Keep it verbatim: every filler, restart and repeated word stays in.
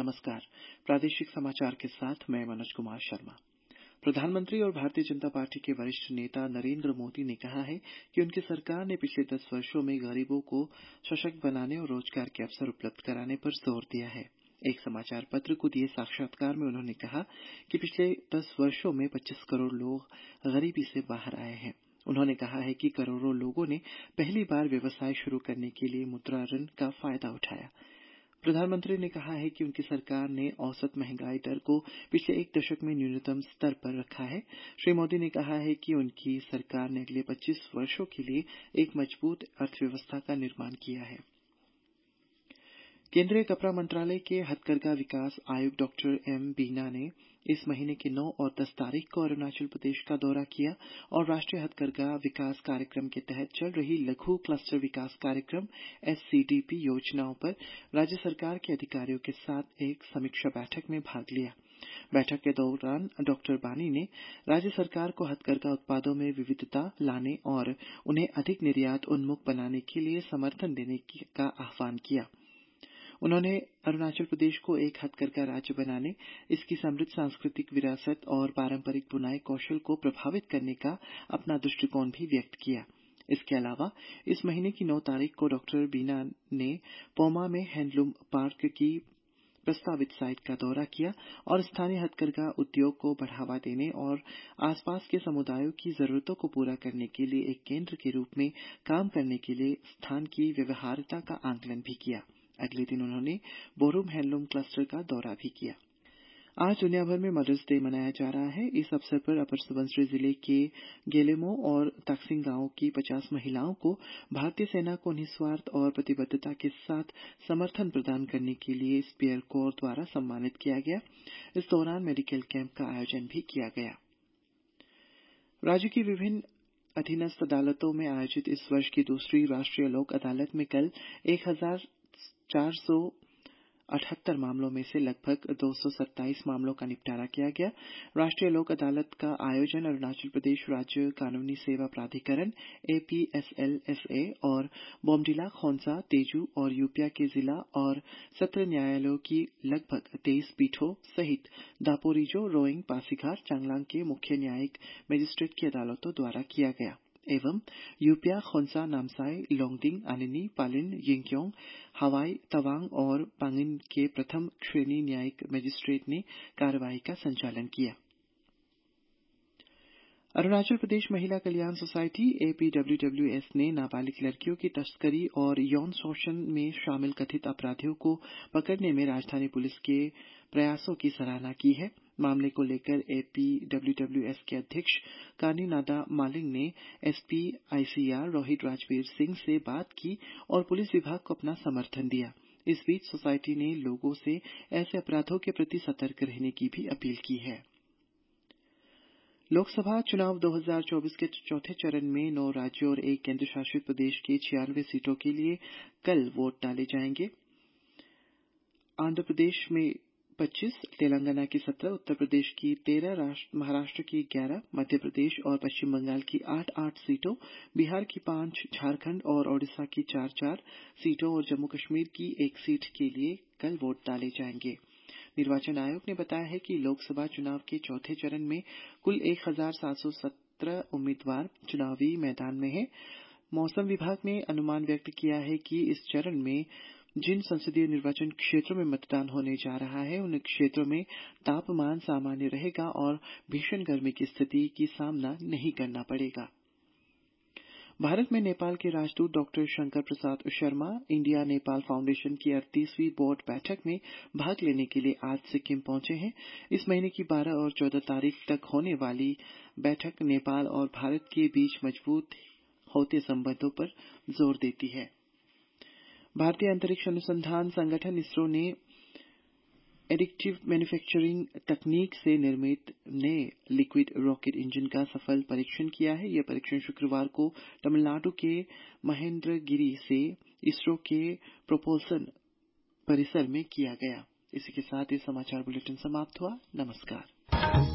नमस्कार। प्रादेशिक समाचार के साथ मैं मनोज कुमार शर्मा। प्रधानमंत्री और भारतीय जनता पार्टी के वरिष्ठ नेता नरेंद्र मोदी ने कहा है कि उनकी सरकार ने पिछले दस वर्षों में गरीबों को सशक्त बनाने और रोजगार के अवसर उपलब्ध कराने पर जोर दिया है। एक समाचार पत्र को दिए साक्षात्कार में उन्होंने कहा कि पिछले दस वर्षों में पच्चीस करोड़ लोग गरीबी से बाहर आए हैं। उन्होंने कहा है कि करोड़ों लोगों ने पहली बार व्यवसाय शुरू करने के लिए मुद्रा ऋण का फायदा उठाया। प्रधानमंत्री ने कहा है कि उनकी सरकार ने औसत महंगाई दर को पिछले एक दशक में न्यूनतम स्तर पर रखा है। श्री मोदी ने कहा है कि उनकी सरकार ने अगले पच्चीस वर्षों के लिए एक मजबूत अर्थव्यवस्था का निर्माण किया है। केंद्रीय कपड़ा मंत्रालय के हथकरघा विकास आयुक्त डॉक्टर एम बीना ने इस महीने की नौ और दस तारीख को अरुणाचल प्रदेश का दौरा किया और राष्ट्रीय हथकरघा विकास कार्यक्रम के तहत चल रही लघु क्लस्टर विकास कार्यक्रम एस सी डी पी योजनाओं पर राज्य सरकार के अधिकारियों के साथ एक समीक्षा बैठक में भाग लिया। बैठक के दौरान डॉक्टर बानी ने राज्य सरकार को हथकरघा उत्पादों में विविधता लाने और उन्हें अधिक निर्यात उन्मुख बनाने के लिए समर्थन देने का आह्वान किया। उन्होंने अरुणाचल प्रदेश को एक हथकरघा राज्य बनाने, इसकी समृद्ध सांस्कृतिक विरासत और पारंपरिक बुनाई कौशल को प्रभावित करने का अपना दृष्टिकोण भी व्यक्त किया। इसके अलावा इस महीने की नौ तारीख को डॉक्टर बीना ने पोमा में हैंडलूम पार्क की प्रस्तावित साइट का दौरा किया और स्थानीय हथकरघा उद्योग को बढ़ावा देने और आसपास के समुदायों की जरूरतों को पूरा करने के लिए एक केंद्र के रूप में काम करने के लिए स्थान की व्यवहार्यता का आकलन भी किया। अगले दिन उन्होंने बोरुम हैंडलूम क्लस्टर का दौरा भी किया। आज दुनिया भर में मदर्स डे मनाया जा रहा है। इस अवसर पर अपर सुबनसिरी जिले के गेलेमो और ताक्सिंग गांव की पचास महिलाओं को भारतीय सेना को निस्वार्थ और प्रतिबद्धता के साथ समर्थन प्रदान करने के लिए स्पेयर कोर द्वारा सम्मानित किया गया। इस दौरान मेडिकल कैंप का आयोजन भी किया गया। राज्य की विभिन्न अधीनस्थ अदालतों में आयोजित इस वर्ष की दूसरी राष्ट्रीय लोक अदालत में कल एक हजार चार सौ अठहत्तर मामलों में से लगभग दो सौ सत्ताईस मामलों का निपटारा किया गया। राष्ट्रीय लोक अदालत का आयोजन अरुणाचल प्रदेश राज्य कानूनी सेवा प्राधिकरण A P S L S A और बोमडिला, खोंसा, तेजू और यूपिया के जिला और सत्र न्यायालयों की लगभग तेईस पीठों सहित दापोरिजो, रोइंग, पासीघाट, चांगलांग के मुख्य न्यायिक मजिस्ट्रेट की अदालतों द्वारा किया गया एवं यूपिया, खोंसा, नामसाई, लोंगडिंग, अनिनी, पालिन, यिंगक्योंग, हवाई, तवांग और पांगिन के प्रथम श्रेणी न्यायिक मजिस्ट्रेट ने कार्रवाई का संचालन किया। अरुणाचल प्रदेश महिला कल्याण society A P W W S ने नाबालिग लड़कियों की तस्करी और यौन शोषण में शामिल कथित अपराधियों को पकड़ने में राजधानी पुलिस के प्रयासों की सराहना की है। मामले को लेकर A P W W S के अध्यक्ष कानी नादा मालिंग ने S P I C R Rohit Rajveer Singh से बात की और पुलिस विभाग को अपना समर्थन दिया। इस बीच सोसाइटी ने लोगों से ऐसे अपराधों के प्रति सतर्क रहने की भी अपील की है। लोकसभा चुनाव दो हज़ार चौबीस के चौथे चरण में नौ राज्यों और एक केंद्र शासित प्रदेश के छियानवे सीटों के लिए कल वोट डाले जाएंगे। आंध्र प्रदेश में पच्चीस, तेलंगाना की सत्रह, उत्तर प्रदेश की तेरह, महाराष्ट्र की ग्यारह, मध्य प्रदेश और पश्चिम बंगाल की आठ आठ सीटों, बिहार की पांच, झारखंड और ओडिशा की चार चार सीटों और जम्मू कश्मीर की एक सीट के लिए कल वोट डाले जाएंगे। निर्वाचन आयोग ने बताया है कि लोकसभा चुनाव के चौथे चरण में कुल एक हजार सात सौ सत्रह उम्मीदवार चुनावी मैदान में हैं। मौसम विभाग ने अनुमान व्यक्त किया है कि इस चरण में जिन संसदीय निर्वाचन क्षेत्रों में मतदान होने जा रहा है उन क्षेत्रों में तापमान सामान्य रहेगा और भीषण गर्मी की स्थिति की सामना नहीं करना पड़ेगा। भारत में नेपाल के राजदूत doctor Shankar Prasad Sharma India Nepal foundation की अड़तीसवीं बोर्ड बैठक में भाग लेने के लिए आज सिक्किम पहुंचे हैं। इस महीने की बारह और चौदह तारीख तक होने वाली बैठक नेपाल और भारत के बीच मजबूत होते संबंधों पर जोर देती है। भारतीय अंतरिक्ष अनुसंधान संगठन इसरो ने एडिक्टिव मैन्युफैक्चरिंग तकनीक से निर्मित नए लिक्विड रॉकेट इंजन का सफल परीक्षण किया है। यह परीक्षण शुक्रवार को तमिलनाडु के महेंद्रगिरी से इसरो के प्रोपल्सन परिसर में किया गया। इसी के साथ ये समाचार बुलेटिन समाप्त हुआ। नमस्कार।